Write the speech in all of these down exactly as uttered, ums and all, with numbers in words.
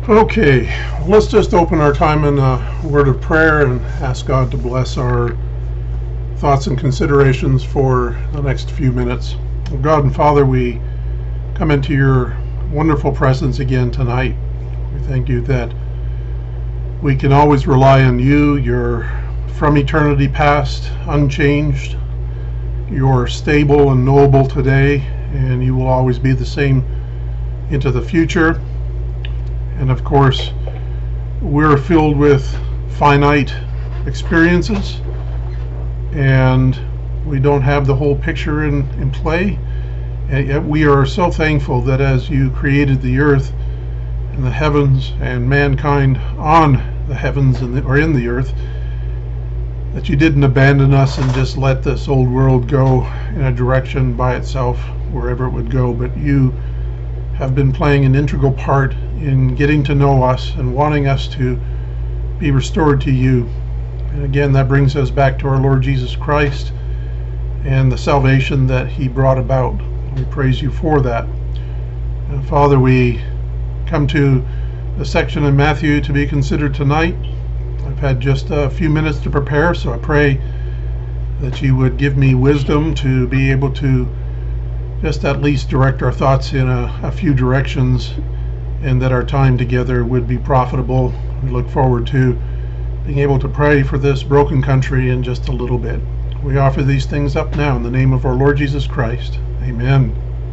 Okay, let's just open our time in a word of prayer and ask God to bless our thoughts and considerations for the next few minutes. God and Father, we come into your wonderful presence again tonight. We thank you that we can always rely on you. You're from eternity past, unchanged. You're stable and knowable today, and you will always be the same into the future. And of course, we're filled with finite experiences, and we don't have the whole picture in, in play. And yet we are so thankful that as you created the earth and the heavens and mankind on the heavens and the, or in the earth, that you didn't abandon us and just let this old world go in a direction by itself wherever it would go, but you have been playing an integral part in getting to know us and wanting us to be restored to you. And again, that brings us back to our Lord Jesus Christ and the salvation that he brought about. We praise you for that. And Father, we come to the section in Matthew to be considered tonight. I've had just a few minutes to prepare, so I pray that you would give me wisdom to be able to just at least direct our thoughts in a, a few directions, and that our time together would be profitable. We look forward to being able to pray for this broken country in just a little bit. We offer these things up now in the name of our Lord Jesus Christ. Amen.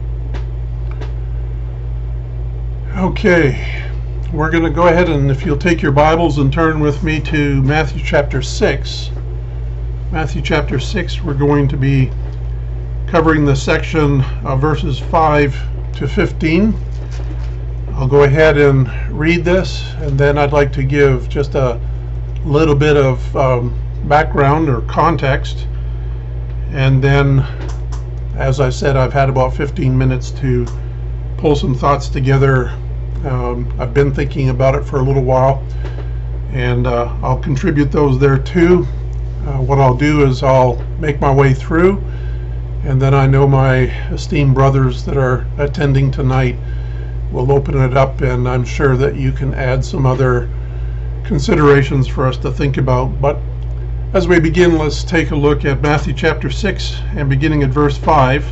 Okay, we're going to go ahead, and if you'll take your Bibles and turn with me to Matthew chapter six. Matthew chapter six, we're going to be covering the section of verses five to fifteen. I'll go ahead and read this, and then I'd like to give just a little bit of um, background or context. And then, as I said, I've had about fifteen minutes to pull some thoughts together. Um, I've been thinking about it for a little while, and uh, I'll contribute those there too. Uh, what I'll do is I'll make my way through, and then I know my esteemed brothers that are attending tonight will open it up, and I'm sure that you can add some other considerations for us to think about. But as we begin, let's take a look at Matthew chapter six and beginning at verse five.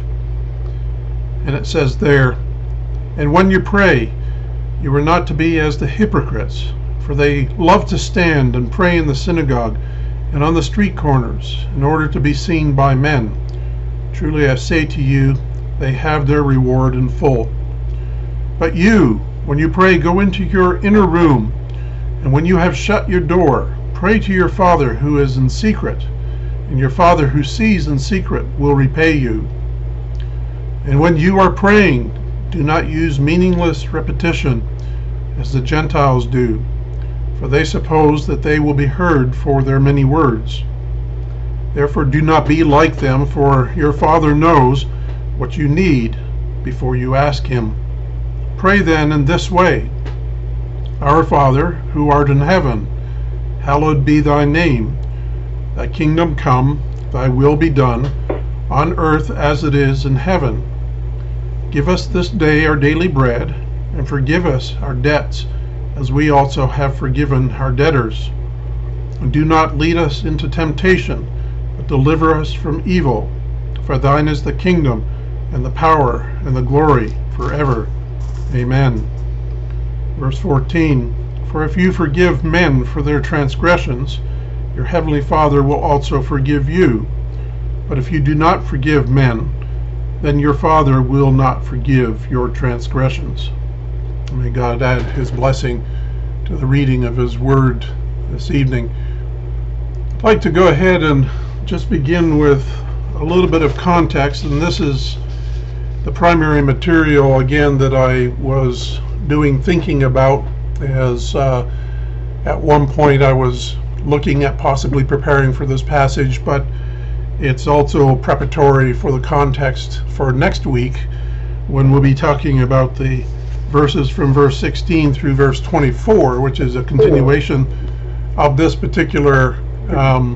And it says there, "And when you pray, you are not to be as the hypocrites, for they love to stand and pray in the synagogue and on the street corners, in order to be seen by men. Truly I say to you, they have their reward in full. But you, when you pray, go into your inner room, and when you have shut your door, pray to your Father who is in secret, and your Father who sees in secret will repay you. And when you are praying, do not use meaningless repetition as the Gentiles do, for they suppose that they will be heard for their many words. Therefore do not be like them, for your Father knows what you need before you ask him. Pray then in this way: Our Father, who art in heaven, hallowed be thy name. Thy kingdom come, thy will be done, on earth as it is in heaven. Give us this day our daily bread, and forgive us our debts, as we also have forgiven our debtors. And do not lead us into temptation, but deliver us from evil. For thine is the kingdom, and the power, and the glory, forever. Amen." Verse fourteen, "For if you forgive men for their transgressions, your heavenly Father will also forgive you. But if you do not forgive men, then your Father will not forgive your transgressions." May God add his blessing to the reading of his word this evening. I'd like to go ahead and just begin with a little bit of context, and this is the primary material again that I was doing thinking about, as uh, at one point I was looking at possibly preparing for this passage, but it's also preparatory for the context for next week, when we'll be talking about the verses from verse sixteen through verse twenty-four, which is a continuation of this particular um,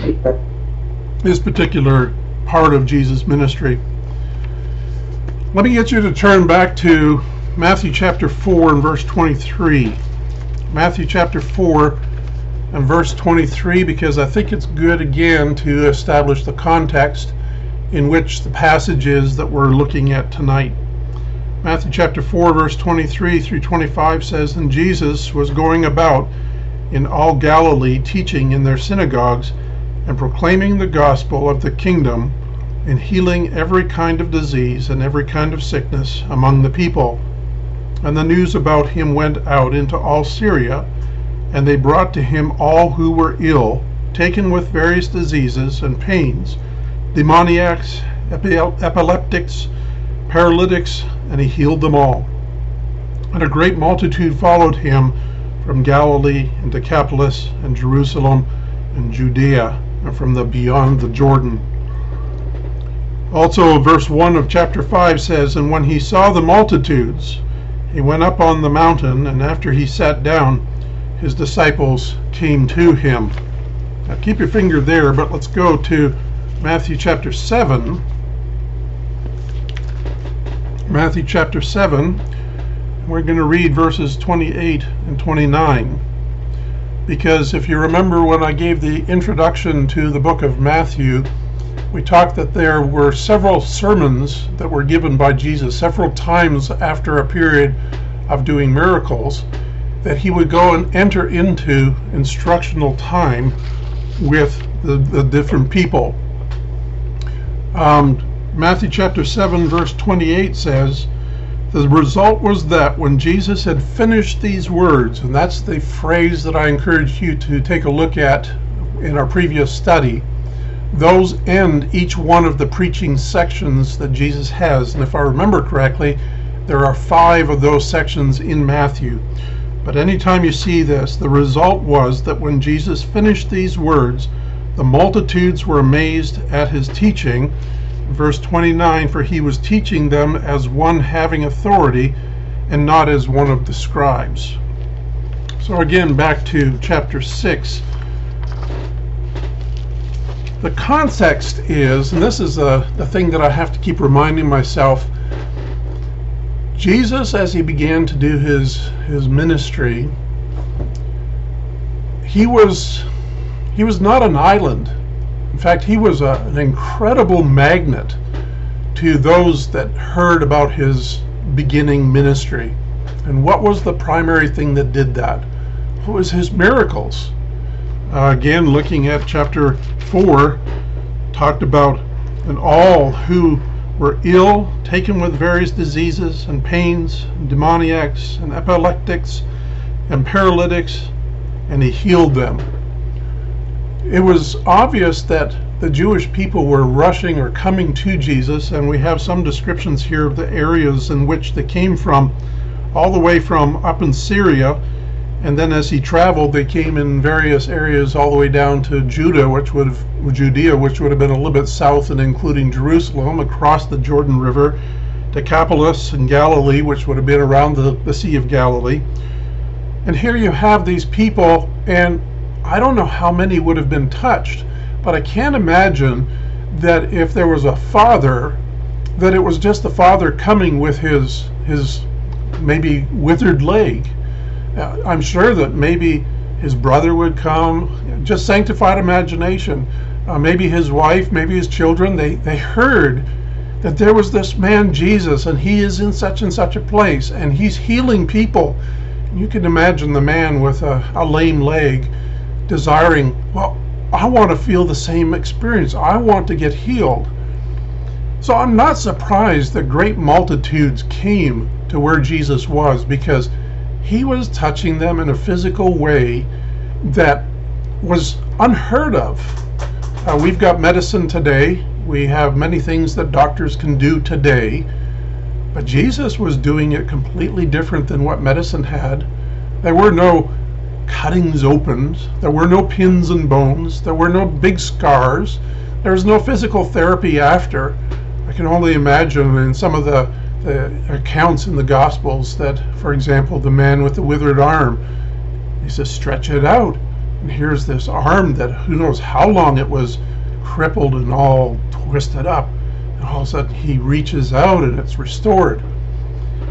this particular part of Jesus' ministry. Let me get you to turn back to Matthew chapter four and verse twenty-three. Matthew chapter four and verse twenty-three, because I think it's good again to establish the context in which the passage is that we're looking at tonight. Matthew chapter four verse twenty-three through twenty-five says, "And Jesus was going about in all Galilee, teaching in their synagogues and proclaiming the gospel of the kingdom and healing every kind of disease and every kind of sickness among the people. And the news about him went out into all Syria, and they brought to him all who were ill, taken with various diseases and pains, demoniacs, epi- epileptics, paralytics, and he healed them all. And a great multitude followed him from Galilee and Decapolis and Jerusalem and Judea and from the beyond the Jordan." Also, verse one of chapter five says, "And when he saw the multitudes, he went up on the mountain, and after he sat down, his disciples came to him." Now keep your finger there, but let's go to Matthew chapter seven. Matthew chapter seven. We're going to read verses twenty-eight and twenty-nine. Because if you remember when I gave the introduction to the book of Matthew, we talked that there were several sermons that were given by Jesus several times after a period of doing miracles, that he would go and enter into instructional time with the, the different people. Um, Matthew chapter seven verse twenty-eight says, "The result was that when Jesus had finished these words," and that's the phrase that I encourage you to take a look at in our previous study. Those end each one of the preaching sections that Jesus has. And if I remember correctly, there are five of those sections in Matthew. But anytime you see this, the result was that when Jesus finished these words, the multitudes were amazed at his teaching. Verse twenty-nine, "For he was teaching them as one having authority and not as one of the scribes." So again, back to chapter six. The context is, and this is a, the thing that I have to keep reminding myself, Jesus, as he began to do his his ministry, he was he was not an island. In fact, he was a, an incredible magnet to those that heard about his beginning ministry. And what was the primary thing that did that? It was his miracles. Uh, again, looking at chapter four, talked about and all who were ill, taken with various diseases and pains, and demoniacs and epileptics and paralytics, and he healed them. It was obvious that the Jewish people were rushing or coming to Jesus, and we have some descriptions here of the areas in which they came from, all the way from up in Syria. And then as he traveled, they came in various areas all the way down to Judah, which would have, Judea, which would have been a little bit south and including Jerusalem, across the Jordan River, Decapolis and Galilee, which would have been around the, the Sea of Galilee. And here you have these people, and I don't know how many would have been touched, but I can't imagine that if there was a father, that it was just the father coming with his his maybe withered leg. I'm sure that maybe his brother would come, just sanctified imagination. Uh, maybe his wife, maybe his children, they, they heard that there was this man Jesus, and he is in such and such a place, and he's healing people. You can imagine the man with a, a lame leg desiring, well, I want to feel the same experience. I want to get healed. So I'm not surprised that great multitudes came to where Jesus was, because he was touching them in a physical way that was unheard of. Uh, we've got medicine today. We have many things that doctors can do today. But Jesus was doing it completely different than what medicine had. There were no cuttings opened. There were no pins and bones. There were no big scars. There was no physical therapy after. I can only imagine in some of the the accounts in the Gospels that, for example, the man with the withered arm, he says, stretch it out. And here's this arm that who knows how long it was crippled and all twisted up. And all of a sudden he reaches out and it's restored.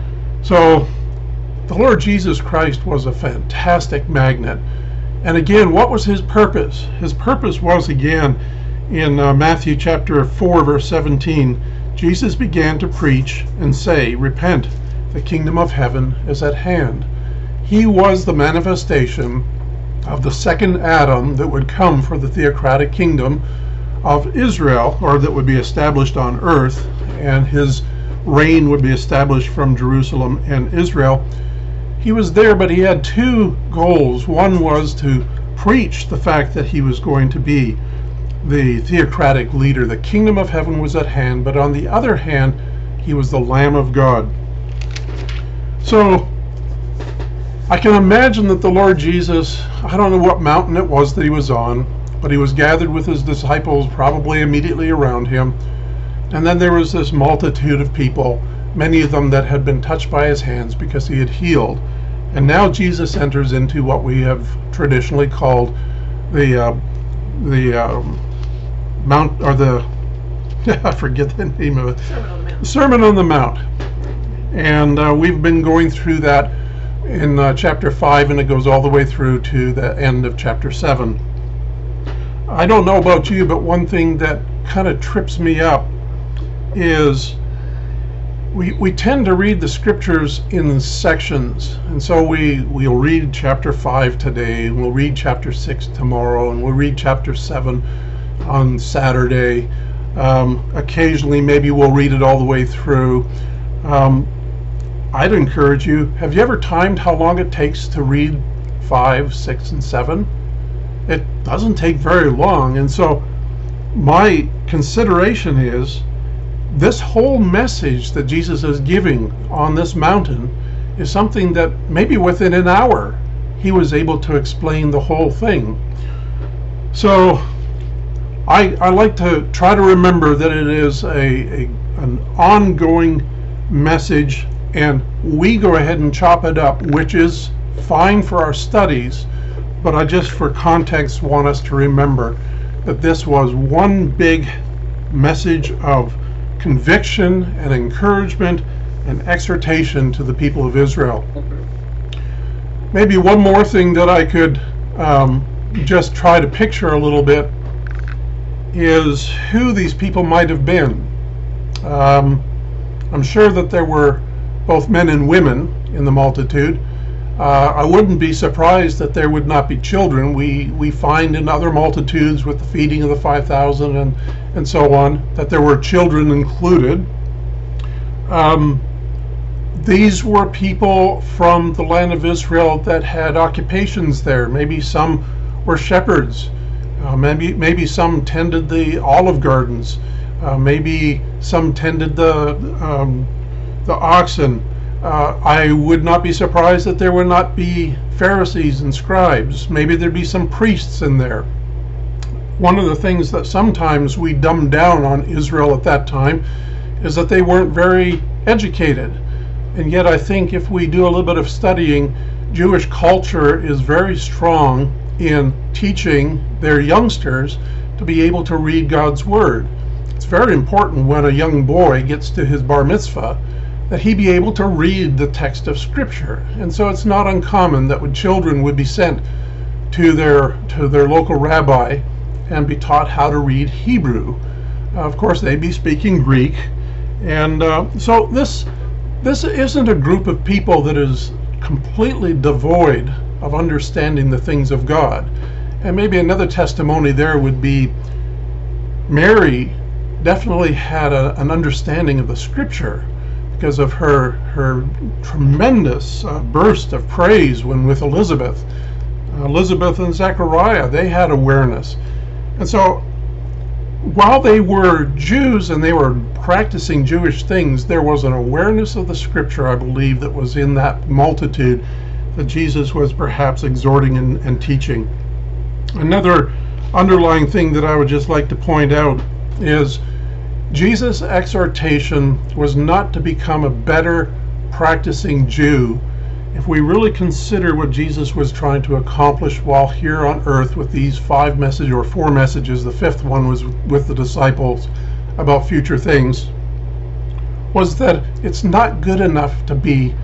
So the Lord Jesus Christ was a fantastic magnet. And again, what was his purpose? His purpose was, again, in uh, Matthew chapter four, verse seventeen, Jesus began to preach and say, "Repent, the kingdom of heaven is at hand." He was the manifestation of the second Adam that would come for the theocratic kingdom of Israel, or that would be established on earth, and his reign would be established from Jerusalem and Israel. He was there, but he had two goals. One was to preach the fact that he was going to be the theocratic leader. The kingdom of heaven was at hand, but on the other hand, he was the Lamb of God. So I can imagine that the Lord Jesus, I don't know what mountain it was that he was on, but he was gathered with his disciples probably immediately around him. And then there was this multitude of people, many of them that had been touched by his hands because he had healed. And now Jesus enters into what we have traditionally called the uh, the um, Mount, or the I forget the name of it. Sermon on the Mount. Sermon on the Mount. And uh, we've been going through that in uh, chapter five, and it goes all the way through to the end of chapter seven. I don't know about you, but one thing that kind of trips me up is we we tend to read the scriptures in sections, and so we we'll read chapter five today, and we'll read chapter six tomorrow, and we'll read chapter seven on Saturday. Um, occasionally, maybe we'll read it all the way through. Um, I'd encourage you, have you ever timed how long it takes to read five, six, and seven? It doesn't take very long, and so my consideration is this whole message that Jesus is giving on this mountain is something that maybe within an hour he was able to explain the whole thing. So I, I like to try to remember that it is a, a an ongoing message, and we go ahead and chop it up, which is fine for our studies, but I just for context want us to remember that this was one big message of conviction and encouragement and exhortation to the people of Israel. Maybe one more thing that I could um, just try to picture a little bit is who these people might have been. Um, I'm sure that there were both men and women in the multitude. Uh, I wouldn't be surprised that there would not be children. We we find in other multitudes with the feeding of the five thousand and, and so on, that there were children included. Um, these were people from the land of Israel that had occupations there. Maybe some were shepherds. Uh, maybe maybe some tended the olive gardens. Uh, maybe some tended the um, the oxen. Uh, I would not be surprised that there would not be Pharisees and scribes. Maybe there'd be some priests in there. One of the things that sometimes we dumb down on Israel at that time is that they weren't very educated. And yet I think if we do a little bit of studying, Jewish culture is very strong in teaching their youngsters to be able to read God's Word. It's very important when a young boy gets to his bar mitzvah that he be able to read the text of Scripture. And so it's not uncommon that when children would be sent to their to their local rabbi and be taught how to read Hebrew. Uh, of course, they'd be speaking Greek. And uh, so this this isn't a group of people that is completely devoid of understanding the things of God. And maybe another testimony there would be Mary definitely had a, an understanding of the Scripture because of her her tremendous uh, burst of praise when with Elizabeth. Uh, Elizabeth and Zechariah, they had awareness. And so while they were Jews and they were practicing Jewish things, there was an awareness of the Scripture, I believe, that was in that multitude that Jesus was perhaps exhorting and, and teaching. Another underlying thing that I would just like to point out is Jesus' exhortation was not to become a better practicing Jew. If we really consider what Jesus was trying to accomplish while here on earth with these five messages or four messages, the fifth one was with the disciples about future things, was that it's not good enough to be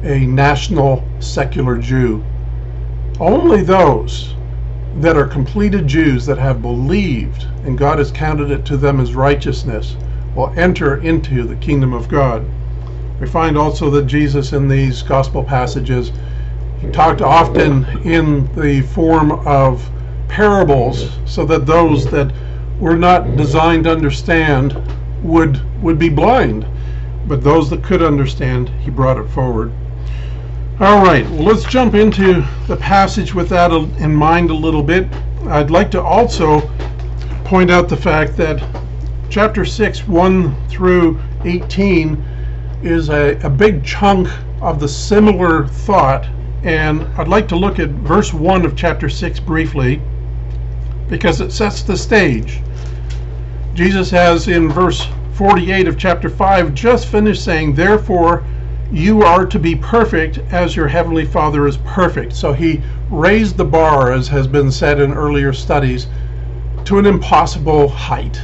a national secular Jew. Only those that are completed Jews that have believed and God has counted it to them as righteousness will enter into the kingdom of God. We find also that Jesus in these gospel passages, he talked often in the form of parables so that those that were not designed to understand would would be blind, but those that could understand, he brought it forward. All right, well, let's jump into the passage with that in mind a little bit. I'd like to also point out the fact that chapter six, one through eighteen is a, a big chunk of the similar thought, and I'd like to look at verse one of chapter six briefly because it sets the stage. Jesus has in verse forty-eight of chapter five just finished saying, therefore you are to be perfect as your heavenly Father is perfect. So he raised the bar, as has been said in earlier studies, to an impossible height.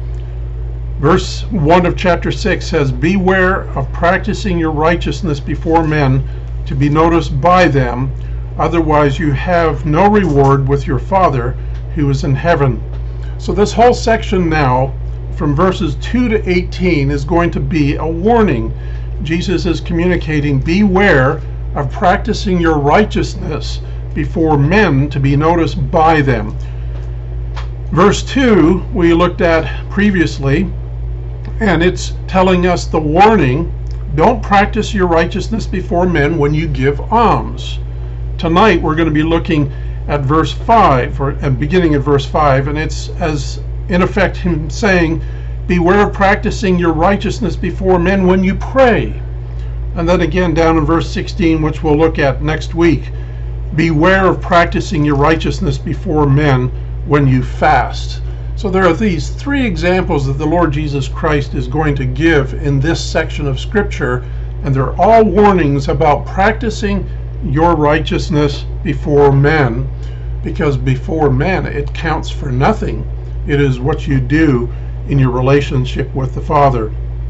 Verse one of chapter six says, beware of practicing your righteousness before men to be noticed by them, otherwise you have no reward with your Father who is in heaven. So this whole section now, from verses two to eighteen, is going to be a warning. Jesus is communicating, beware of practicing your righteousness before men to be noticed by them. Verse two we looked at previously, and it's telling us the warning, don't practice your righteousness before men when you give alms. Tonight we're going to be looking at verse five, or at beginning of verse five, and it's as in effect him saying, beware of practicing your righteousness before men when you pray. And then again down in verse sixteen, which we'll look at next week, beware of practicing your righteousness before men when you fast. So there are these three examples that the Lord Jesus Christ is going to give in this section of Scripture, and they're all warnings about practicing your righteousness before men, because before men it counts for nothing. It is what you do in your relationship with the Father.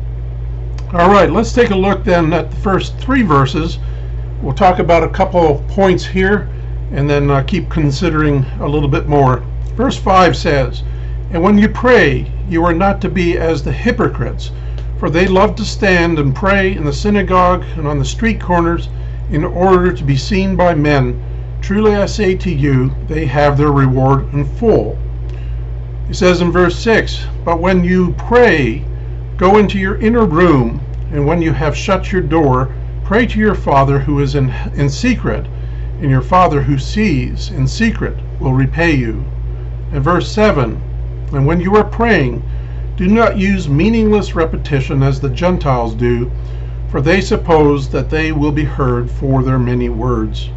All right, let's take a look then at the first three verses. We'll talk about a couple of points here and then uh, keep considering a little bit more. Verse five says, and when you pray, you are not to be as the hypocrites, for they love to stand and pray in the synagogue and on the street corners in order to be seen by men. Truly I say to you, they have their reward in full. He says in verse six, but when you pray, go into your inner room, and when you have shut your door, pray to your Father who is in, in secret, and your Father who sees in secret will repay you. And verse seven, and when you are praying, do not use meaningless repetition as the Gentiles do, for they suppose that they will be heard for their many words.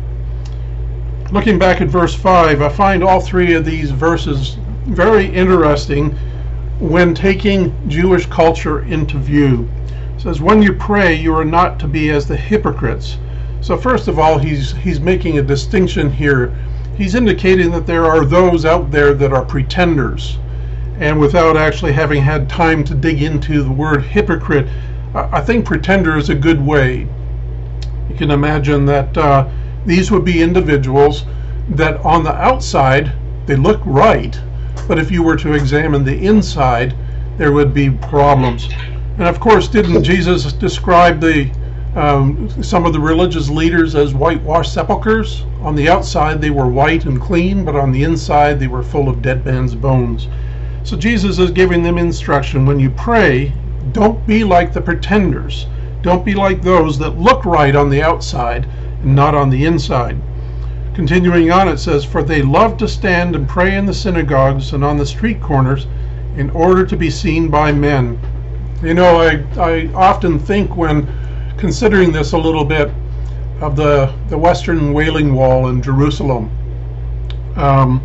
Looking back at verse five, I find all three of these verses very interesting when taking Jewish culture into view. It says, when you pray, you are not to be as the hypocrites. So first of all, he's he's making a distinction here. He's indicating that there are those out there that are pretenders. And without actually having had time to dig into the word hypocrite, I think pretender is a good way. You can imagine that uh, these would be individuals that on the outside, they look right, but if you were to examine the inside, there would be problems. And of course, didn't Jesus describe the um, some of the religious leaders as whitewashed sepulchres? On the outside, they were white and clean, but on the inside, they were full of dead man's bones. So Jesus is giving them instruction. When you pray, don't be like the pretenders. Don't be like those that look right on the outside and not on the inside. Continuing on, it says, for they love to stand and pray in the synagogues and on the street corners in order to be seen by men. You know, I, I often think when considering this a little bit of the, the Western Wailing Wall in Jerusalem. Um,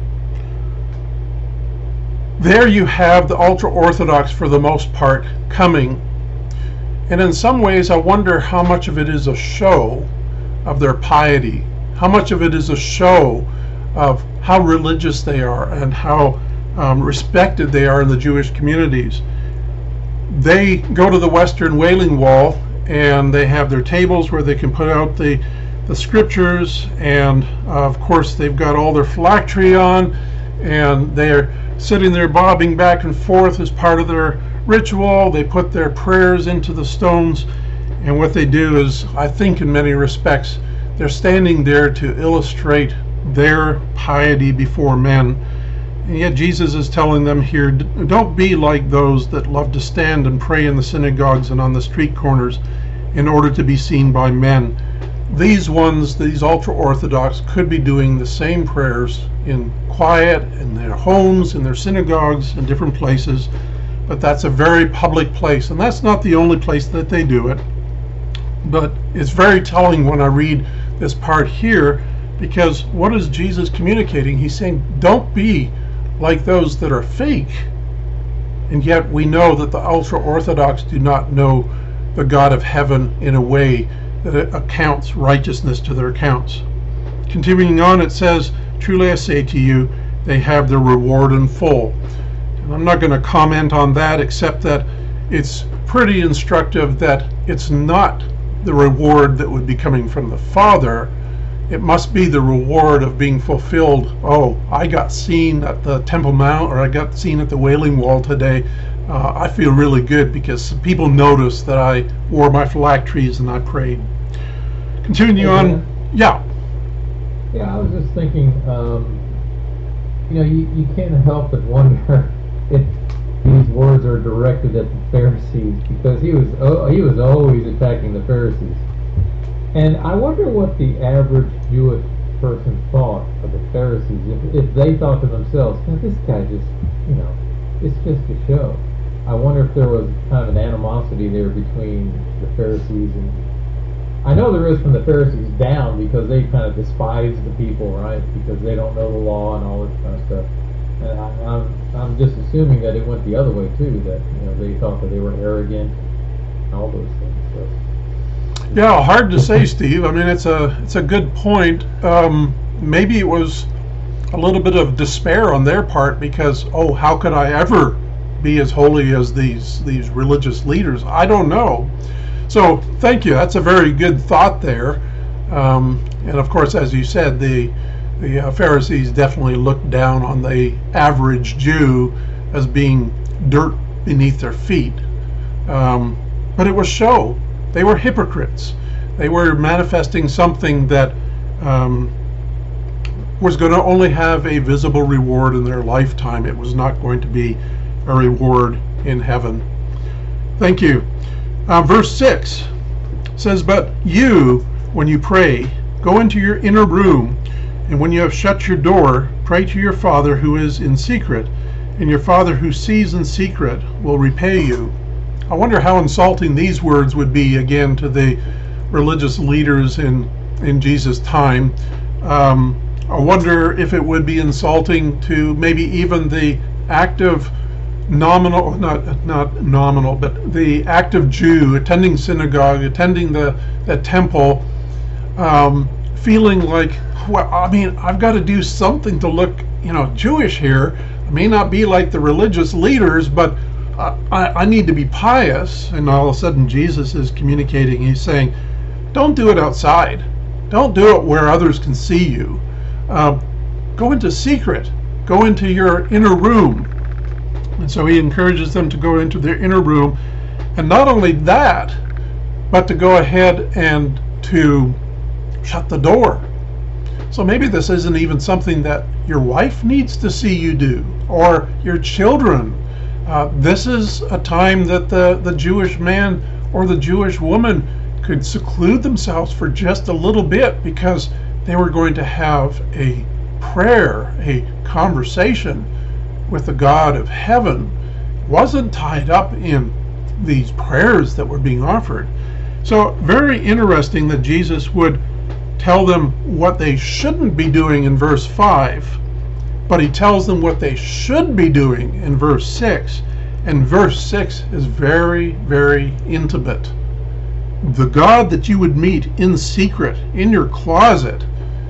there you have the ultra-Orthodox, for the most part, coming. And in some ways, I wonder how much of it is a show of their piety. How much of it is a show of how religious they are and how um, respected they are in the Jewish communities. They go to the Western Wailing Wall and they have their tables where they can put out the the scriptures, and uh, of course they've got all their phylactery on, and they're sitting there bobbing back and forth as part of their ritual. They put their prayers into the stones, and what they do is, I think in many respects, they're standing there to illustrate their piety before men. And yet Jesus is telling them here, don't be like those that love to stand and pray in the synagogues and on the street corners in order to be seen by men. These ones, these ultra-Orthodox, could be doing the same prayers in quiet, in their homes, in their synagogues, in different places, but that's a very public place, and that's not the only place that they do it. But it's very telling when I read this part here, because what is Jesus communicating? He's saying, don't be like those that are fake. And yet we know that the ultra-Orthodox do not know the God of heaven in a way that it accounts righteousness to their accounts. Continuing on, it says, truly I say to you, they have their reward in full. And I'm not going to comment on that, except that it's pretty instructive that it's not the reward that would be coming from the Father. It must be the reward of being fulfilled. Oh, I got seen at the Temple Mount, or I got seen at the Wailing Wall today. Uh, I feel really good because people noticed that I wore my phylacteries and I prayed. Continuing on, yeah. Yeah, I was just thinking, um, you know, you, you can't help but wonder if these words are directed at the Pharisees, because he was oh, he was always attacking the Pharisees. And I wonder what the average Jewish person thought of the Pharisees, if, if they thought to themselves, "Man, this guy just, you know, it's just a show." I wonder if there was kind of an animosity there between the Pharisees and, I know there is from the Pharisees down, because they kind of despise the people, right? Because they don't know the law and all this kind of stuff. And I, I'm I'm just assuming that it went the other way too. That, you know, they thought that they were arrogant and all those things. So. Yeah, hard to say, Steve. I mean, it's a it's a good point. Um, maybe it was a little bit of despair on their part because, oh, how could I ever be as holy as these these religious leaders? I don't know. So thank you. That's a very good thought there. Um, and of course, as you said, the the uh, Pharisees definitely looked down on the average Jew as being dirt beneath their feet. Um, but it was show. They were hypocrites. They were manifesting something that um, was going to only have a visible reward in their lifetime. It was not going to be a reward in heaven. Thank you. Uh, verse six says, but you, when you pray, go into your inner room, and when you have shut your door, pray to your Father who is in secret, and your Father who sees in secret will repay you. I wonder how insulting these words would be again to the religious leaders in in Jesus' time. Um, I wonder if it would be insulting to maybe even the active nominal, not not nominal, but the active Jew attending synagogue, attending the, the temple, um, feeling like, well, I mean, I've got to do something to look, you know, Jewish here. I may not be like the religious leaders, but uh, I, I need to be pious. And all of a sudden Jesus is communicating. He's saying, don't do it outside. Don't do it where others can see you. Uh, go into secret. Go into your inner room. And so he encourages them to go into their inner room. And not only that, but to go ahead and to shut the door. So maybe this isn't even something that your wife needs to see you do, or your children. Uh, this is a time that the, the Jewish man or the Jewish woman could seclude themselves for just a little bit, because they were going to have a prayer, a conversation with the God of heaven. It wasn't tied up in these prayers that were being offered. So very interesting that Jesus would tell them what they shouldn't be doing in verse five, but he tells them what they should be doing in verse six. And verse six is very, very intimate. The God that you would meet in secret, in your closet,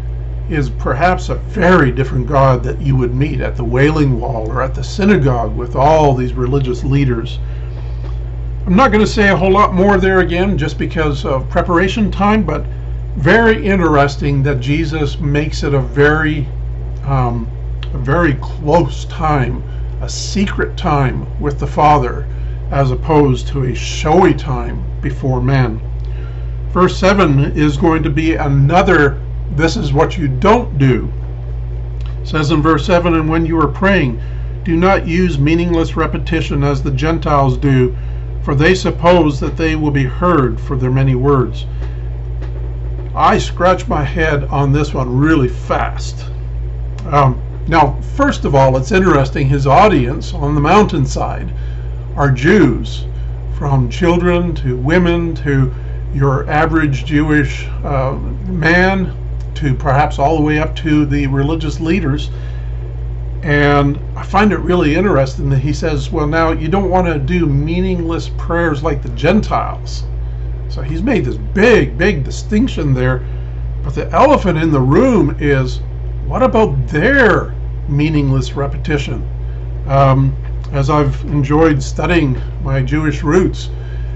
is perhaps a very different God that you would meet at the Wailing Wall or at the synagogue with all these religious leaders. I'm not going to say a whole lot more there again just because of preparation time, but very interesting that Jesus makes it a very, um, a very close time, a secret time with the Father, as opposed to a showy time before men. Verse seven is going to be another, this is what you don't do. It says in verse seven, and when you are praying, do not use meaningless repetition as the Gentiles do, for they suppose that they will be heard for their many words. I scratch my head on this one really fast. Um, now, first of all, it's interesting, his audience on the mountainside are Jews, from children to women to your average Jewish uh, man, to perhaps all the way up to the religious leaders. And I find it really interesting that he says, well, now you don't want to do meaningless prayers like the Gentiles. So he's made this big, big distinction there. But the elephant in the room is, what about their meaningless repetition? Um, as I've enjoyed studying my Jewish roots,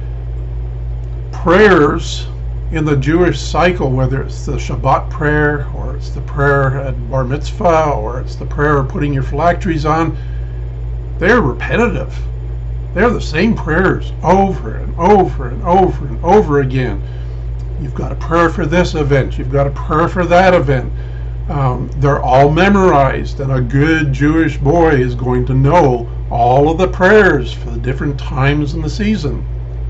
prayers in the Jewish cycle, whether it's the Shabbat prayer, or it's the prayer at Bar Mitzvah, or it's the prayer of putting your phylacteries on, they're repetitive. They're the same prayers over and over and over and over again. You've got a prayer for this event. You've got a prayer for that event. Um, they're all memorized, and a good Jewish boy is going to know all of the prayers for the different times in the season.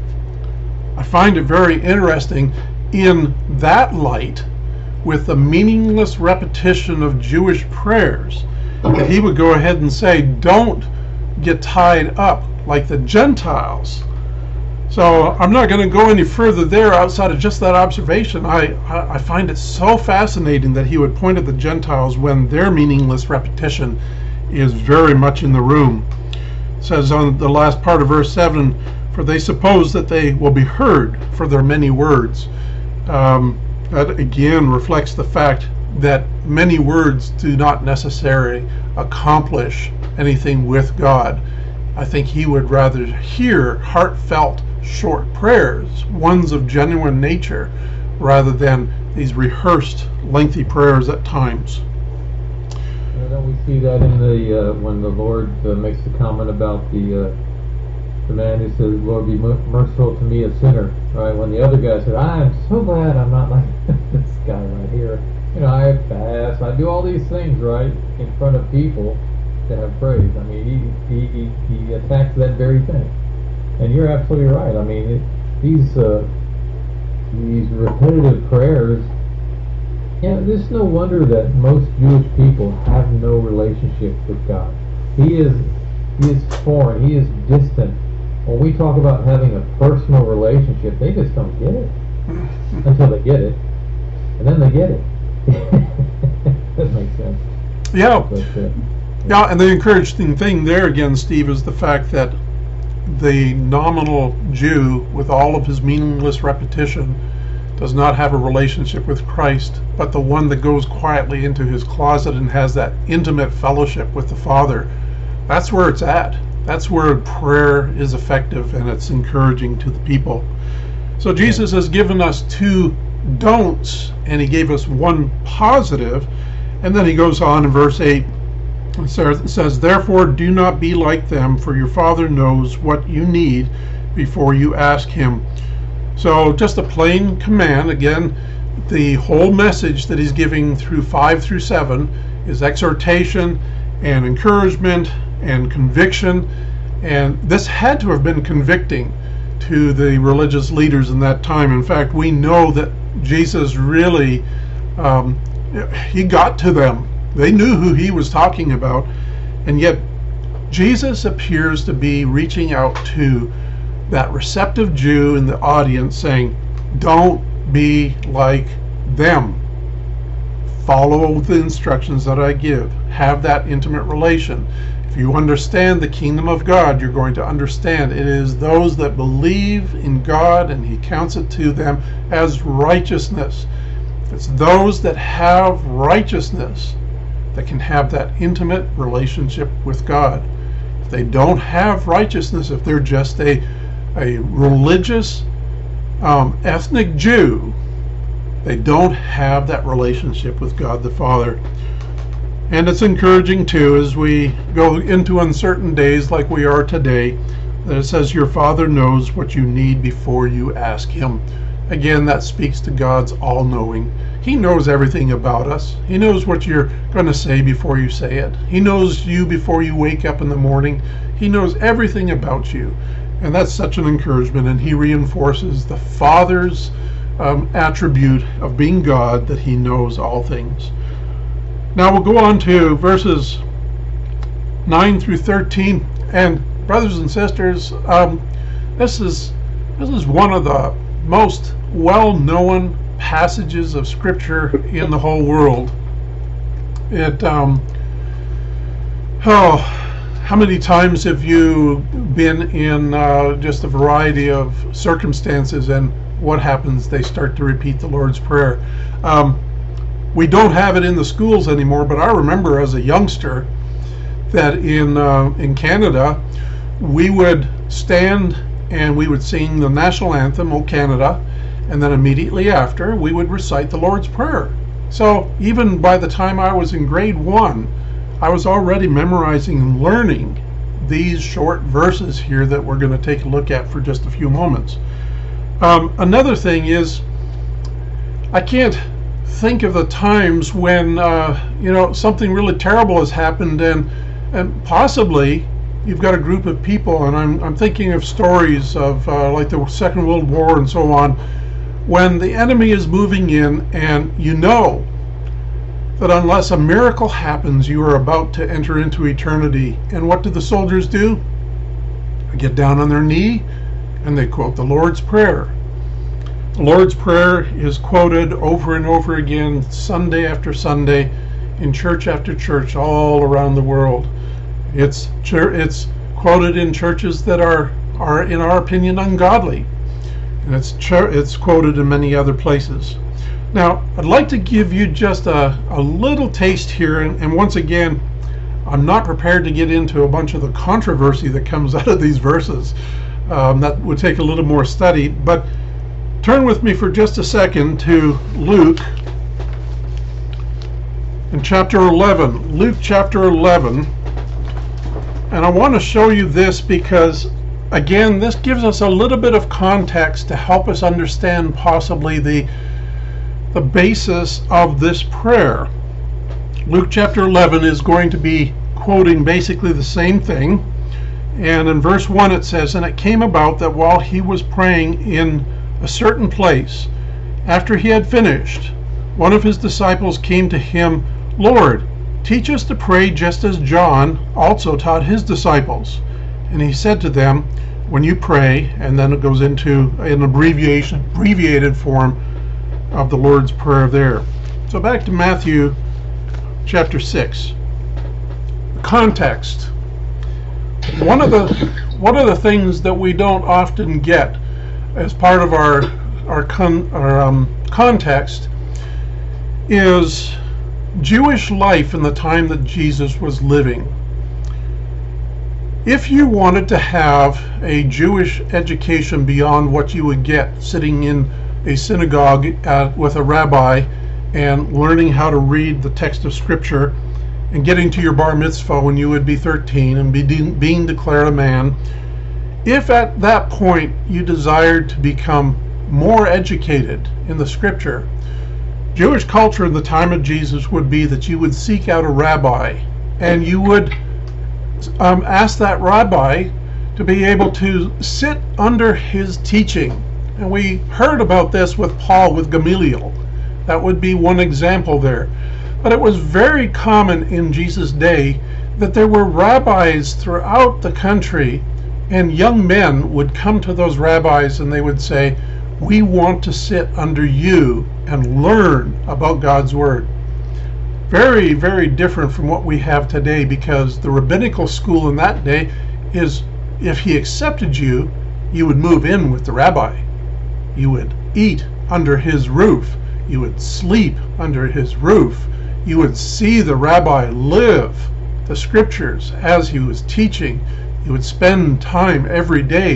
I find it very interesting in that light, with the meaningless repetition of Jewish prayers, that he would go ahead and say, don't get tied up like the Gentiles. So I'm not going to go any further there outside of just that observation. I, I, I find it so fascinating that he would point at the Gentiles when their meaningless repetition is very much in the room. It says on the last part of verse seven, for they suppose that they will be heard for their many words. Um, that again reflects the fact that many words do not necessarily accomplish anything with God. I think he would rather hear heartfelt, short prayers, ones of genuine nature, rather than these rehearsed, lengthy prayers at times. And then we see that in the uh, when the Lord uh, makes the comment about the uh, the man who says, "Lord, be merciful to me, a sinner." Right? When the other guy said, "I am so glad I'm not like this guy right here. You know, I fast, I do all these things right in front of people to have praise." I mean, he he he, he attacks that very thing. And you're absolutely right. I mean, it, these uh, these repetitive prayers. Yeah, there's no wonder that most Jewish people have no relationship with God. He is he is foreign. He is distant. When we talk about having a personal relationship, they just don't get it until they get it, and then they get it. That makes sense. Yeah. But, uh, yeah, and the encouraging thing there again, Steve, is the fact that the nominal Jew, with all of his meaningless repetition, does not have a relationship with Christ, but the one that goes quietly into his closet and has that intimate fellowship with the Father. That's where it's at. That's where prayer is effective, and it's encouraging to the people. So Jesus has given us two don'ts, and he gave us one positive, and then he goes on in verse eight. It says, therefore do not be like them, for your Father knows what you need before you ask him. So just a plain command. Again, the whole message that he's giving through five through seven is exhortation and encouragement and conviction. And this had to have been convicting to the religious leaders in that time. In fact, we know that Jesus really, um, he got to them. They knew who he was talking about, and yet Jesus appears to be reaching out to that receptive Jew in the audience, saying, don't be like them. Follow the instructions that I give. Have that intimate relation. If you understand the kingdom of God, you're going to understand it is those that believe in God, and he counts it to them as righteousness. It's those that have righteousness that can have that intimate relationship with God. If they don't have righteousness, if they're just a a religious, um, ethnic Jew, they don't have that relationship with God the Father. And it's encouraging too, as we go into uncertain days like we are today, that it says your Father knows what you need before you ask Him. Again, that speaks to God's all-knowing. He knows everything about us. He knows what you're going to say before you say it. He knows you before you wake up in the morning. He knows everything about you. And that's such an encouragement, and He reinforces the Father's um, attribute of being God, that He knows all things. Now we'll go on to verses nine through thirteen, and brothers and sisters, um, this is this is one of the most well-known passages of Scripture in the whole world. It um, oh, how many times have you been in uh, just a variety of circumstances, and what happens? They start to repeat the Lord's Prayer. Um, We don't have it in the schools anymore, but I remember as a youngster that in uh, in Canada, we would stand and we would sing the national anthem, O Canada, and then immediately after, we would recite the Lord's Prayer. So even by the time I was in grade one, I was already memorizing and learning these short verses here that we're going to take a look at for just a few moments. Um, another thing is, I can't think of the times when uh, you know, something really terrible has happened, and and possibly you've got a group of people, and I'm I'm thinking of stories of uh, like the Second World War and so on, when the enemy is moving in, and you know that unless a miracle happens, you are about to enter into eternity. And what do the soldiers do? They get down on their knee and they quote the Lord's Prayer. The Lord's Prayer is quoted over and over again, Sunday after Sunday, in church after church, all around the world. It's it's quoted in churches that are, are in our opinion, ungodly. And it's, it's quoted in many other places. Now, I'd like to give you just a, a little taste here, and, and once again, I'm not prepared to get into a bunch of the controversy that comes out of these verses. Um, that would take a little more study, but turn with me for just a second to Luke in chapter eleven. Luke chapter eleven. And I want to show you this because, again, this gives us a little bit of context to help us understand possibly the, the basis of this prayer. Luke chapter eleven is going to be quoting basically the same thing. And in verse one it says, "And it came about that while he was praying in a certain place, after he had finished, one of his disciples came to him, 'Lord, teach us to pray just as John also taught his disciples.' And he said to them, 'When you pray,'" and then it goes into an abbreviation, abbreviated form of the Lord's Prayer there. So back to Matthew chapter six. Context. One of the one of the things that we don't often get as part of our our, con, our um, context is Jewish life in the time that Jesus was living. If you wanted to have a Jewish education beyond what you would get sitting in a synagogue at, with a rabbi and learning how to read the text of Scripture and getting to your bar mitzvah when you would be thirteen and be de- being declared a man, if at that point you desired to become more educated in the Scripture, Jewish culture in the time of Jesus would be that you would seek out a rabbi and you would um, ask that rabbi to be able to sit under his teaching. And we heard about this with Paul, with Gamaliel. That would be one example there. But it was very common in Jesus' day that there were rabbis throughout the country, and young men would come to those rabbis and they would say, "We want to sit under you and learn about God's Word." Very, very different from what we have today, because the rabbinical school in that day is, if he accepted you, you would move in with the rabbi. You would eat under his roof. You would sleep under his roof. You would see the rabbi live the Scriptures as he was teaching. You would spend time every day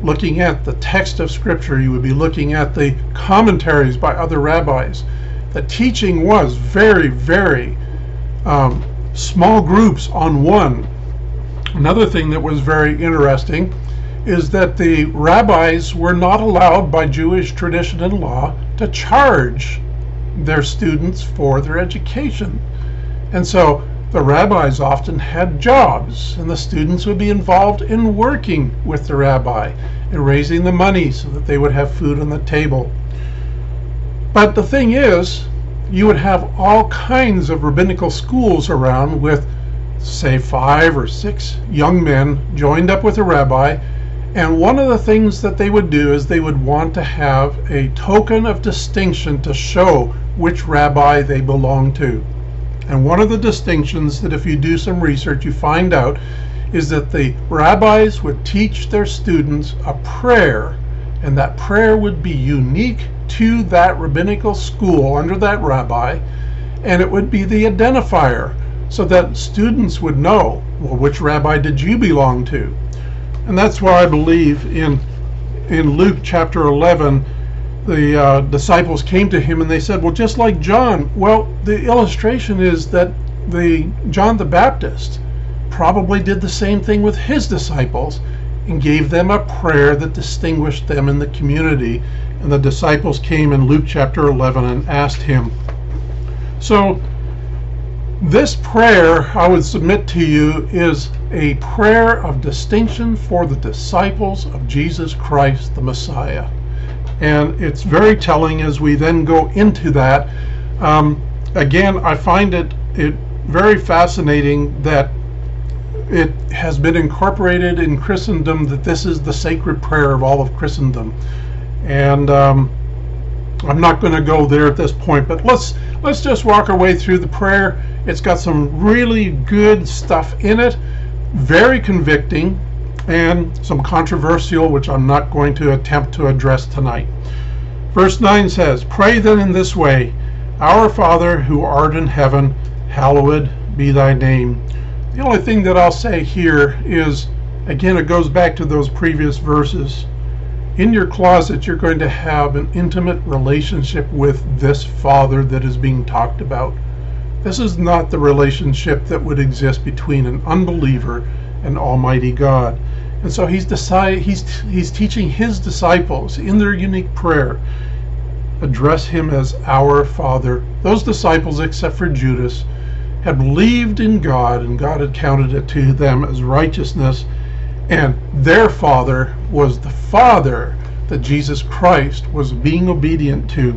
looking at the text of Scripture. You would be looking at the commentaries by other rabbis. The teaching was very, very um, small groups on one. Another thing that was very interesting is that the rabbis were not allowed by Jewish tradition and law to charge their students for their education. And so the rabbis often had jobs, and the students would be involved in working with the rabbi and raising the money so that they would have food on the table. But the thing is, you would have all kinds of rabbinical schools around with, say, five or six young men joined up with a rabbi, and one of the things that they would do is they would want to have a token of distinction to show which rabbi they belong to. And one of the distinctions that, if you do some research, you find out is that the rabbis would teach their students a prayer, and that prayer would be unique to that rabbinical school under that rabbi, and it would be the identifier so that students would know, well, which rabbi did you belong to? And that's why I believe in in Luke chapter eleven, the uh, disciples came to him and they said, well, just like John. Well, the illustration is that the John the Baptist probably did the same thing with his disciples and gave them a prayer that distinguished them in the community. And the disciples came in Luke chapter eleven and asked him. So this prayer, I would submit to you, is a prayer of distinction for the disciples of Jesus Christ, the Messiah. And it's very telling as we then go into that. Um, again, I find it, it very fascinating that it has been incorporated in Christendom, that this is the sacred prayer of all of Christendom. And um, I'm not going to go there at this point, but let's let's just walk our way through the prayer. It's got some really good stuff in it, very convicting, and some controversial, which I'm not going to attempt to address tonight. Verse nine says, "Pray then in this way, Our Father who art in heaven, hallowed be thy name." The only thing that I'll say here is, again, it goes back to those previous verses. In your closet, you're going to have an intimate relationship with this Father that is being talked about. This is not the relationship that would exist between an unbeliever and Almighty God. And so he's decide, he's he's teaching his disciples in their unique prayer, address him as our Father. Those disciples, except for Judas, had believed in God, and God had counted it to them as righteousness, and their Father was the Father that Jesus Christ was being obedient to.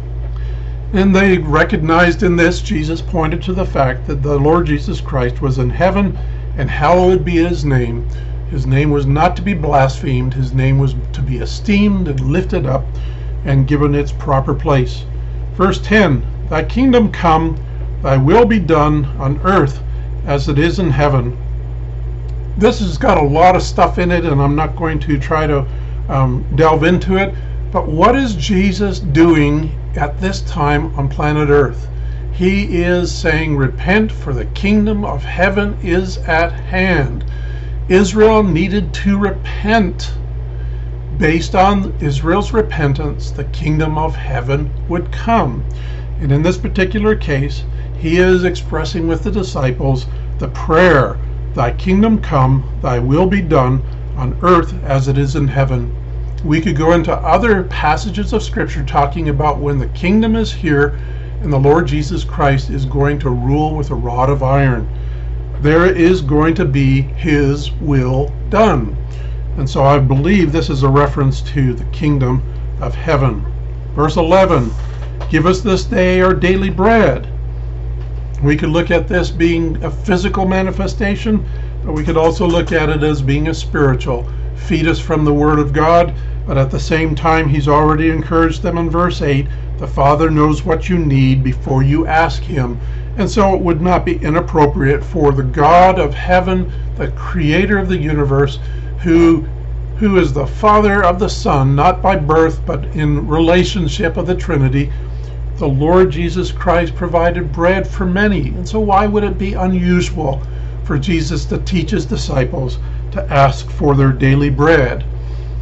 And they recognized in this, Jesus pointed to the fact that the Lord Jesus Christ was in heaven, and hallowed be his name. His name was not to be blasphemed. His name was to be esteemed and lifted up and given its proper place. Verse ten, "Thy kingdom come, thy will be done on earth as it is in heaven." This has got a lot of stuff in it, and I'm not going to try to um, delve into it. But what is Jesus doing at this time on planet Earth? He is saying, repent, for the kingdom of heaven is at hand. Israel needed to repent. Based on Israel's repentance, the kingdom of heaven would come. And in this particular case, he is expressing with the disciples the prayer, "Thy kingdom come, thy will be done on earth as it is in heaven." We could go into other passages of Scripture talking about when the kingdom is here and the Lord Jesus Christ is going to rule with a rod of iron. There is going to be his will done. And so I believe this is a reference to the kingdom of heaven. Verse eleven, "Give us this day our daily bread." We could look at this being a physical manifestation, but we could also look at it as being a spiritual. Feed us from the Word of God, but at the same time, he's already encouraged them in verse eight, the Father knows what you need before you ask him. And so it would not be inappropriate for the God of heaven, the creator of the universe, who who is the Father of the Son, not by birth, but in relationship of the Trinity. The Lord Jesus Christ provided bread for many. And so why would it be unusual for Jesus to teach his disciples to ask for their daily bread?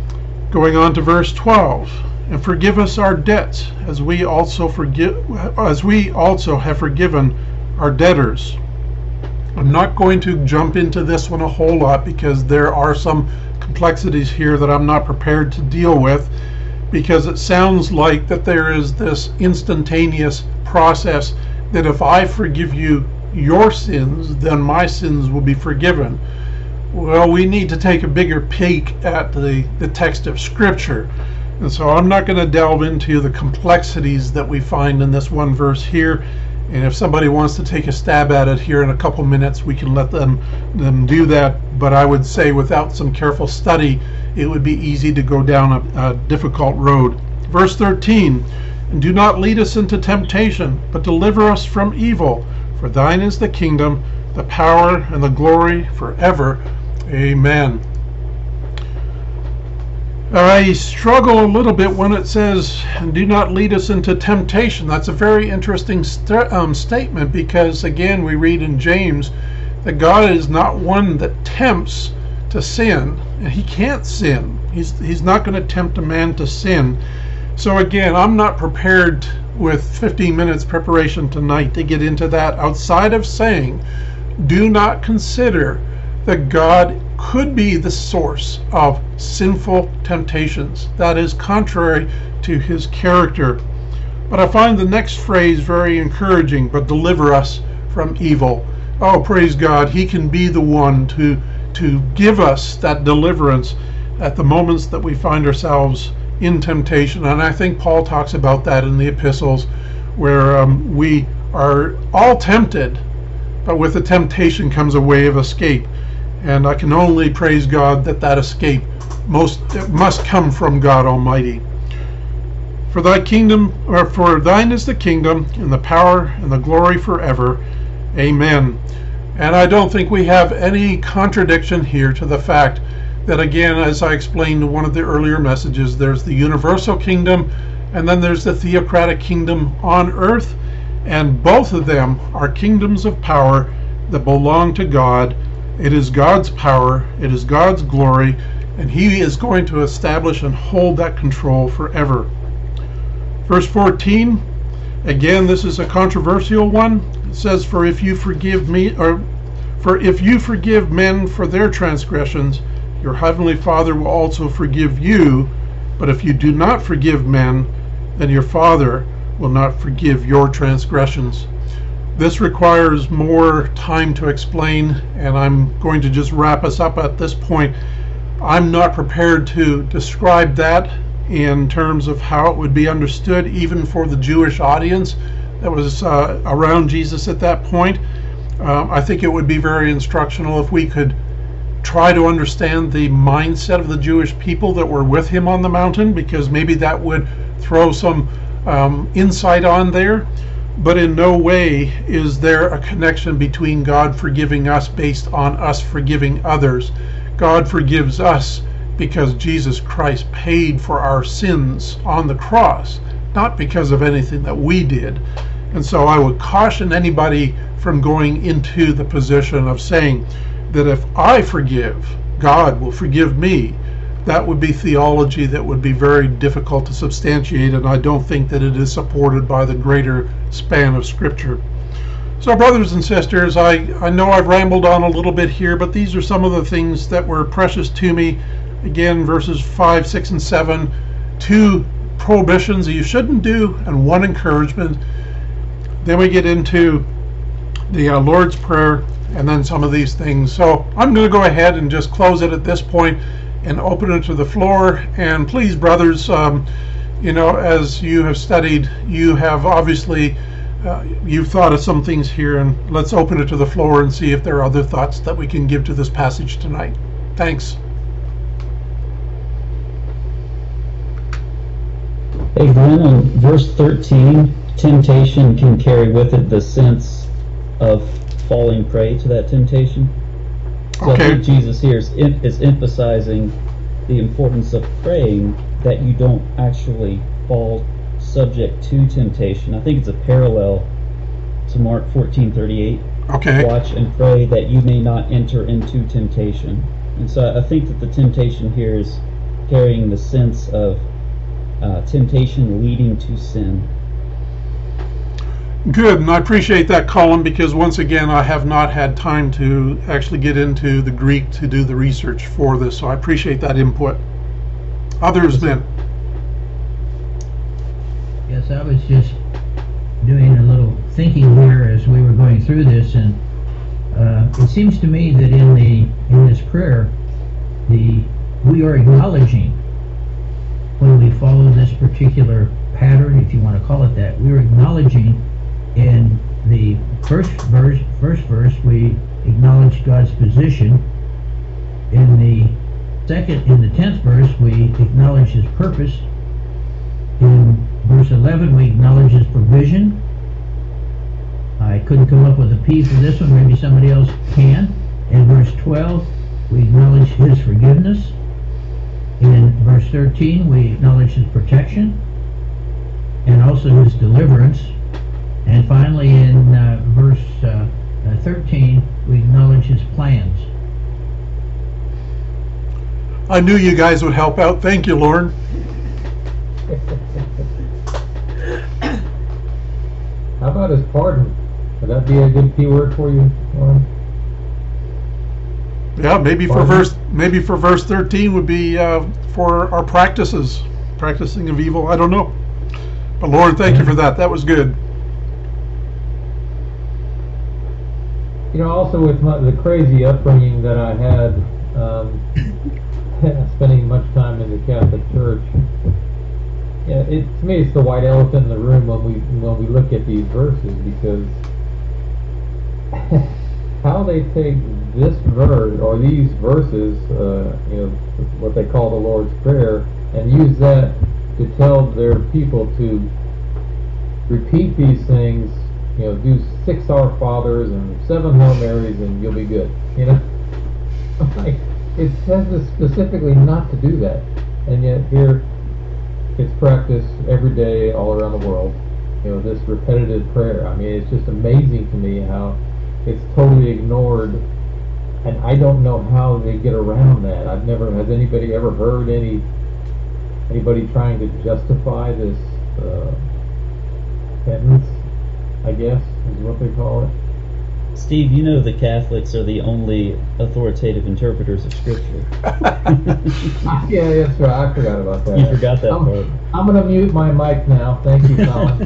Going on to verse twelve, and forgive us our debts as we also forgive as we also have forgiven our debtors. I'm not going to jump into this one a whole lot because there are some complexities here that I'm not prepared to deal with, because it sounds like that there is this instantaneous process that if I forgive you your sins, then my sins will be forgiven. Well, we need to take a bigger peek at the, the text of Scripture. And so I'm not going to delve into the complexities that we find in this one verse here. And if somebody wants to take a stab at it here in a couple minutes, we can let them, them do that. But I would say without some careful study, it would be easy to go down a, a difficult road. Verse thirteen, and do not lead us into temptation, but deliver us from evil. For thine is the kingdom, the power, and the glory forever. Amen. I struggle a little bit when it says, and do not lead us into temptation. That's a very interesting st- um, statement, because again, we read in James that God is not one that tempts to sin, and he can't sin. He's, he's not going to tempt a man to sin. So again, I'm not prepared with fifteen minutes preparation tonight to get into that, outside of saying, do not consider that God could be the source of sinful temptations. That is contrary to his character. But I find the next phrase very encouraging, but deliver us from evil. Oh, praise God, he can be the one to, to give us that deliverance at the moments that we find ourselves in temptation. And I think Paul talks about that in the epistles, where um, we are all tempted, but with the temptation comes a way of escape. And I can only praise God that that escape most must come from God Almighty. For thy kingdom, or for thine is the kingdom, and the power, and the glory forever. Amen. And I don't think we have any contradiction here to the fact that, again, as I explained in one of the earlier messages, there's the universal kingdom, and then there's the theocratic kingdom on earth, and both of them are kingdoms of power that belong to God. It is God's power, it is God's glory, and he is going to establish and hold that control forever. Verse fourteen, again, this is a controversial one. It says, for if you forgive me, or for if you forgive men for their transgressions, your heavenly Father will also forgive you. But if you do not forgive men, then your Father will not forgive your transgressions. This requires more time to explain, and I'm going to just wrap us up at this point. I'm not prepared to describe that in terms of how it would be understood, even for the Jewish audience that was uh, around Jesus at that point. Um, I think it would be very instructional if we could try to understand the mindset of the Jewish people that were with him on the mountain, because maybe that would throw some um, insight on there. But in no way is there a connection between God forgiving us based on us forgiving others. God forgives us because Jesus Christ paid for our sins on the cross, not because of anything that we did. And so I would caution anybody from going into the position of saying that if I forgive, God will forgive me. That would be theology that would be very difficult to substantiate, and I don't think that it is supported by the greater span of Scripture. So, brothers and sisters, I, I know I've rambled on a little bit here, but these are some of the things that were precious to me. Again, verses five, six, and seven, two prohibitions that you shouldn't do, and one encouragement. Then we get into the uh, Lord's Prayer, and then some of these things. So I'm going to go ahead and just close it at this point and open it to the floor. And please, brothers, um, you know, as you have studied, you have obviously uh, you've thought of some things here, and let's open it to the floor and see if there are other thoughts that we can give to this passage tonight. Thanks. Hey Glenn, on verse thirteen, temptation can carry with it the sense of falling prey to that temptation. So Okay. I think Jesus here is, em- is emphasizing the importance of praying that you don't actually fall subject to temptation. I think it's a parallel to Mark fourteen thirty-eight. Okay. Watch and pray that you may not enter into temptation. And so I think that the temptation here is carrying the sense of uh, temptation leading to sin. Good, and I appreciate that, Colin, because once again, I have not had time to actually get into the Greek to do the research for this, so I appreciate that input. Others then? Yes, I was just doing a little thinking here as we were going through this, and uh, it seems to me that in the in this prayer, the we are acknowledging when we follow this particular pattern, if you want to call it that, we are acknowledging in the first verse, first verse, we acknowledge God's position. In the second, in the tenth verse, we acknowledge His purpose. In verse eleven, we acknowledge His provision. I couldn't come up with a P for this one. Maybe somebody else can. In verse twelve, we acknowledge His forgiveness. In verse thirteen, we acknowledge His protection and also His deliverance. And finally, in uh, verse uh, uh, thirteen, we acknowledge His plans. I knew you guys would help out. Thank you, Lauren. How about His pardon? Would that be a good key word for you, Lauren? Yeah, maybe for Pardon? verse maybe for verse thirteen would be uh, for our practices, practicing of evil. I don't know, but Lauren, thank you for that. That was good. You know, also with my, the crazy upbringing that I had, um, spending much time in the Catholic Church, yeah, it, to me it's the white elephant in the room when we when we look at these verses, because how they take this verse or these verses, uh, you know, what they call the Lord's Prayer, and use that to tell their people to repeat these things. You know, do six Our Fathers and seven Hail Marys and you'll be good. You know, like it says this specifically not to do that, and yet here it's practiced every day all around the world. You know, this repetitive prayer. I mean, it's just amazing to me how it's totally ignored, and I don't know how they get around that. I've never has anybody ever heard any anybody trying to justify this uh, sentence, I guess, is what they call it. Steve, you know the Catholics are the only authoritative interpreters of Scripture. Yeah, that's right. I forgot about that. You forgot that I'm, part. I'm going to mute my mic now. Thank you, Colin.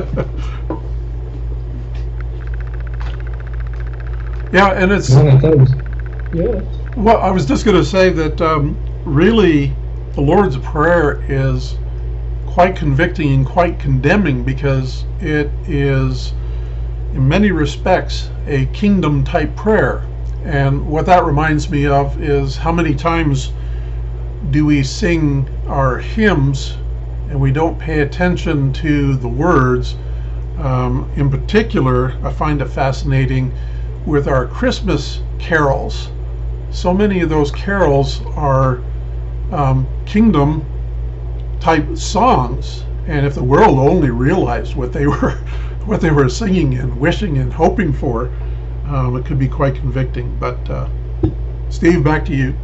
Yeah, and it's No, I thought it was, Yes. well, I was just going to say that um, really the Lord's Prayer is quite convicting and quite condemning, because it is in many respects a kingdom type prayer. And what that reminds me of is how many times do we sing our hymns and we don't pay attention to the words. Um, in particular, I find it fascinating with our Christmas carols. So many of those carols are um, kingdom type songs, and if the world only realized what they were what they were singing and wishing and hoping for, um, it could be quite convicting. But uh, Steve, back to you.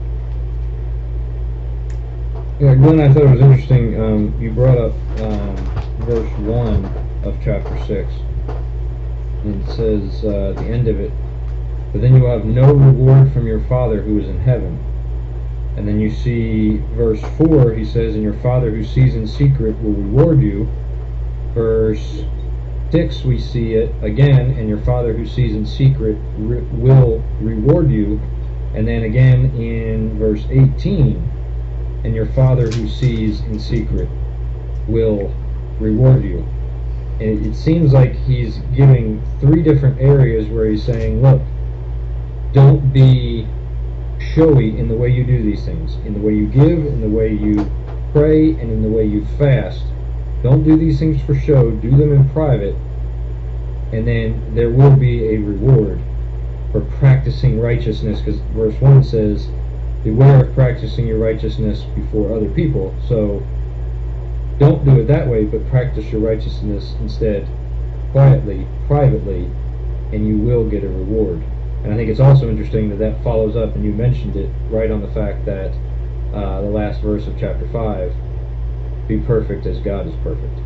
yeah, Glenn, I thought it was interesting. Um, you brought up um, verse one of chapter six, and it says uh, at the end of it, "But then you will have no reward from your Father who is in heaven." And then you see verse four, he says, "And your Father who sees in secret will reward you." Verse six, we see it again, "And your Father who sees in secret re- will reward you." And then again in verse eighteen, "And your Father who sees in secret will reward you." And it, it seems like he's giving three different areas where he's saying, look, don't be showy in the way you do these things, in the way you give, in the way you pray, and in the way you fast. Don't do these things for show, do them in private, and then there will be a reward for practicing righteousness, because verse one says, beware of practicing your righteousness before other people. So don't do it that way, but practice your righteousness instead quietly, privately, and you will get a reward. And I think it's also interesting that that follows up, and you mentioned it, right on the fact that uh, the last verse of chapter five, be perfect as God is perfect.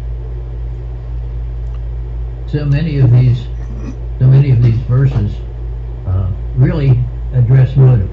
So many of these, so many of these verses uh, really address motive.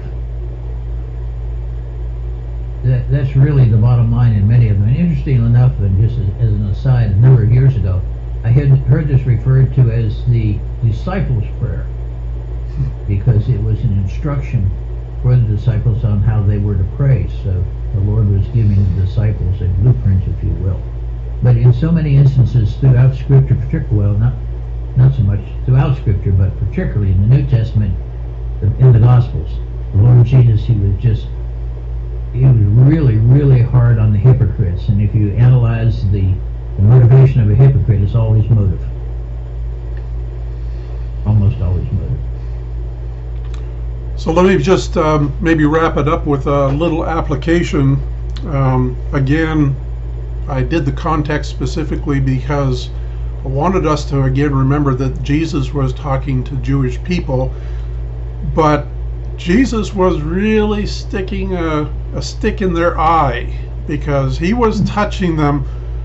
That, that's really the bottom line in many of them. And interesting enough, and just as, as an aside, a number of years ago, I had heard this referred to as the disciples' prayer, because it was an instruction for the disciples on how they were to pray. So the Lord was giving the disciples a blueprint, if you will. But in so many instances throughout Scripture, particularly, well, not not so much throughout Scripture, but particularly in the New Testament, in the Gospels, the Lord Jesus, he was just, he was really, really hard on the hypocrites. And if you analyze the, the motivation of a hypocrite, it's always motive. Almost always motive. So let me just um, maybe wrap it up with a little application. Um, again, I did the context specifically because I wanted us to again remember that Jesus was talking to Jewish people, but Jesus was really sticking a, a stick in their eye, because he was touching them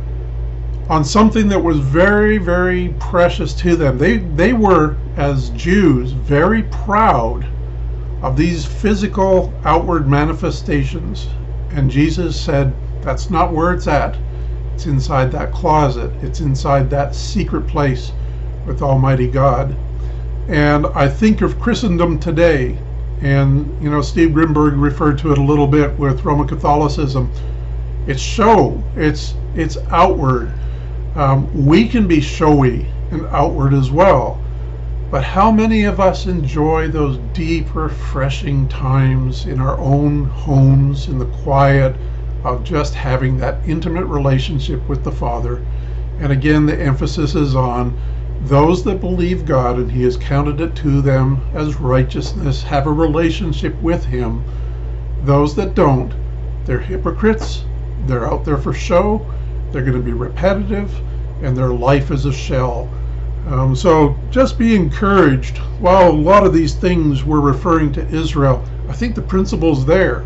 on something that was very, very precious to them. They, they were, as Jews, very proud of these physical outward manifestations. And Jesus said, that's not where it's at. It's inside that closet. It's inside that secret place with Almighty God. And I think of Christendom today, and you know, Steve Grimberg referred to it a little bit with Roman Catholicism. It's show. It's it's outward. Um, we can be showy and outward as well. But how many of us enjoy those deep, refreshing times in our own homes, in the quiet of just having that intimate relationship with the Father? And again, the emphasis is on those that believe God and he has counted it to them as righteousness, have a relationship with him. Those that don't, they're hypocrites, they're out there for show, they're going to be repetitive, and their life is a shell. Um, so just be encouraged. While a lot of these things were referring to Israel, I think the principle's there.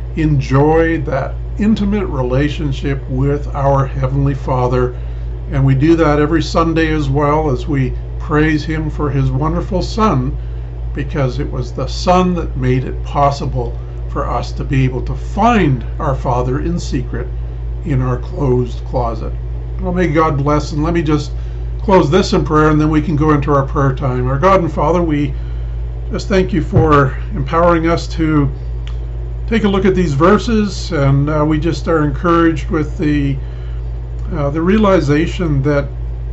Enjoy that intimate relationship with our Heavenly Father, and we do that every Sunday as well, as we praise him for his wonderful Son, because it was the Son that made it possible for us to be able to find our Father in secret in our closed closet. Well, may God bless, and let me just close this in prayer, and then we can go into our prayer time. Our God and Father, we just thank you for empowering us to take a look at these verses, and uh, we just are encouraged with the uh, the realization that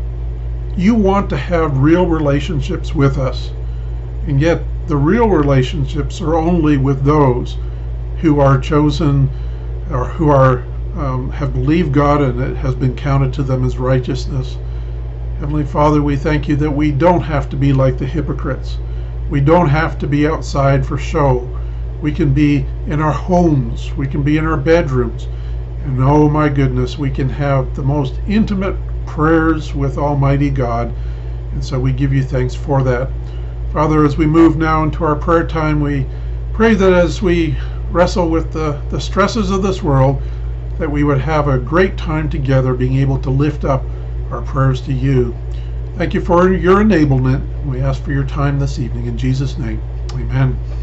you want to have real relationships with us, and yet the real relationships are only with those who are chosen, or who are um, have believed God and it has been counted to them as righteousness. Heavenly Father, we thank you that we don't have to be like the hypocrites. We don't have to be outside for show. We can be in our homes. We can be in our bedrooms. And oh my goodness, we can have the most intimate prayers with Almighty God. And so we give you thanks for that. Father, as we move now into our prayer time, we pray that as we wrestle with the, the stresses of this world, that we would have a great time together being able to lift up our prayers to you. Thank you for your enablement. We ask for your time this evening. In Jesus' name, amen.